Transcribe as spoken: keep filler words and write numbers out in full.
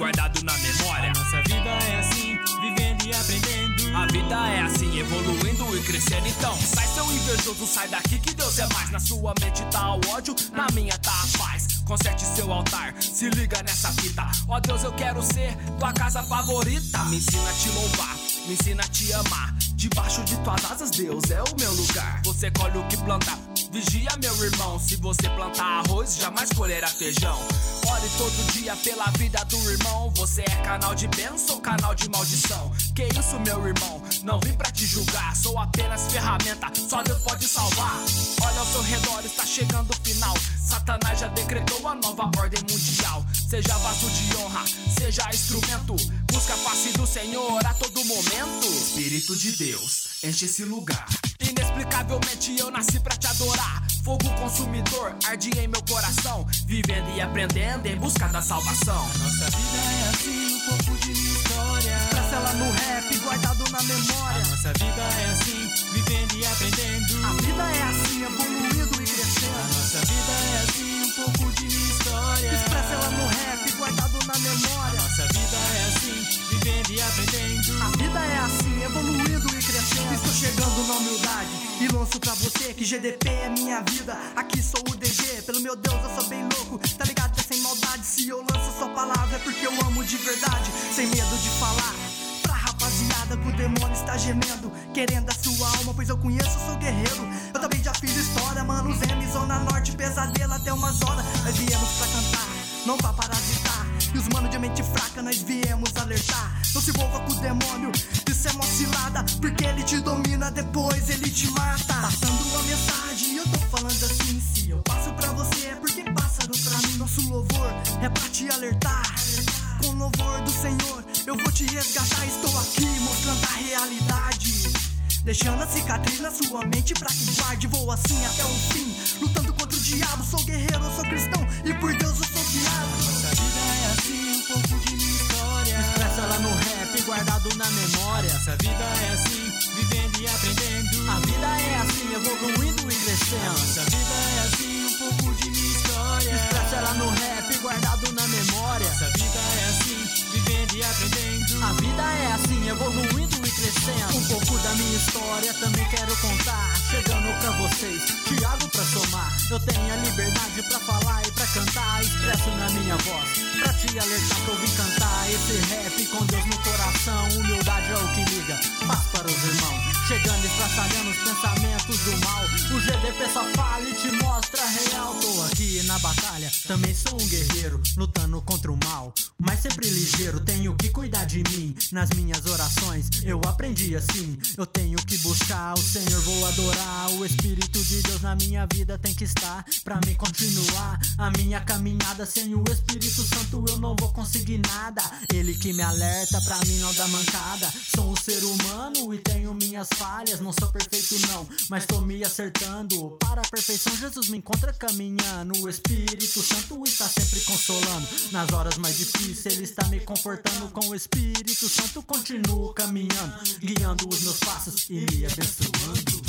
guardado na memória. A nossa vida é assim, vivendo e aprendendo. A vida é assim, evoluindo e crescendo. Então sai seu invejoso, sai daqui que Deus é mais. Na sua mente tá o ódio, na minha tá a paz. Conserte seu altar, se liga nessa fita. Ó Deus, eu quero ser tua casa favorita. Me ensina a te louvar, me ensina a te amar. Debaixo de tuas asas, Deus é o meu lugar. Você colhe o que plantar, vigia meu irmão. Se você plantar arroz, jamais colherá feijão. Ore todo dia pela vida do irmão. Você é canal de bênção ou canal de maldição? Que isso, meu irmão, não vim pra te julgar. Sou apenas ferramenta, só Deus pode salvar. Olha ao seu redor, está chegando o final. Satanás já decretou a nova ordem mundial. Seja vaso de honra, seja instrumento. Busca a face do Senhor a todo momento. Espírito de Deus, enche esse lugar. Inexplicavelmente eu nasci pra te adorar. Fogo consumidor, arde em meu coração. Vivendo e aprendendo em busca da salvação. A nossa vida é assim, um pouco de minha história. Expressa ela no rap, guardado na memória. A nossa vida é assim, vivendo e aprendendo. A vida é assim, evoluindo e A crescendo. nossa vida é assim, um pouco de minha história. Expressa ela no rap, guardado na A memória. nossa vida é assim, vivendo e aprendendo. A vida é assim, evoluindo e crescendo. Estou chegando na humildade e lanço pra você que G D P é minha vida. Aqui sou o D G, pelo meu Deus eu sou bem louco. Tá ligado? É sem maldade, se eu lanço sua palavra é porque eu amo de verdade. Sem medo de falar pra rapaziada que o demônio está gemendo, querendo a sua alma, pois eu conheço, sou guerreiro. Eu também já fiz história, mano, os M, Zona Norte, pesadelo até umas horas. Nós viemos pra cantar, não pra parasitar. E os mano de mente fraca nós viemos alertar. Não se envolva com o demônio, isso é uma cilada, porque ele te domina, depois ele te mata. Passando uma mensagem, eu tô falando assim. Se eu passo pra você é porque passaram pra mim. Nosso louvor é pra te alertar. Com o louvor do Senhor eu vou te resgatar. Estou aqui mostrando a realidade, deixando a cicatriz na sua mente pra que guarde. Vou assim até o fim, lutando contra o diabo. Sou guerreiro, eu sou cristão e por Deus eu sou guiado. Nossa vida é assim, um pouco de minha história. Expressa ela no rap, guardado na memória. Nossa vida é assim, vivendo e aprendendo. A vida é assim, evoluindo e crescendo. Nossa vida é assim, um pouco de minha história. Expressa ela no rap, guardado na memória. Nossa vida é assim, vivendo e aprendendo. A vida é assim, evoluindo e crescendo. Um pouco da minha história também quero contar. Chegando pra vocês, Thiago pra somar. Eu tenho a liberdade pra falar e pra cantar. Expresso na minha voz, pra te alertar que eu vim cantar esse rap com Deus no coração. Humildade é o que liga, paz para os irmãos. Chegando e estraçalhando os pensamentos do mal. O G D P só fala e te mostra a real. Tô aqui na batalha, também sou um guerreiro, lutando contra o mal, mas sempre ligeiro. Tenho que cuidar de mim, nas minhas orações eu aprendi assim. Eu tenho que buscar o Senhor, vou adorar. O Espírito de Deus na minha vida tem que estar pra me continuar a minha caminhada. Sem o Espírito Santo eu não vou conseguir nada. Ele que me alerta pra mim não dar mancada. Sou um ser humano e tenho minhas falhas. Não sou perfeito não, mas tô me acertando. Para a perfeição Jesus me encontra caminhando. O Espírito Santo está sempre consolando. Nas horas mais difíceis Ele está me confortando. Com o Espírito Santo continuo caminhando, guiando os meus passos e me abençoando.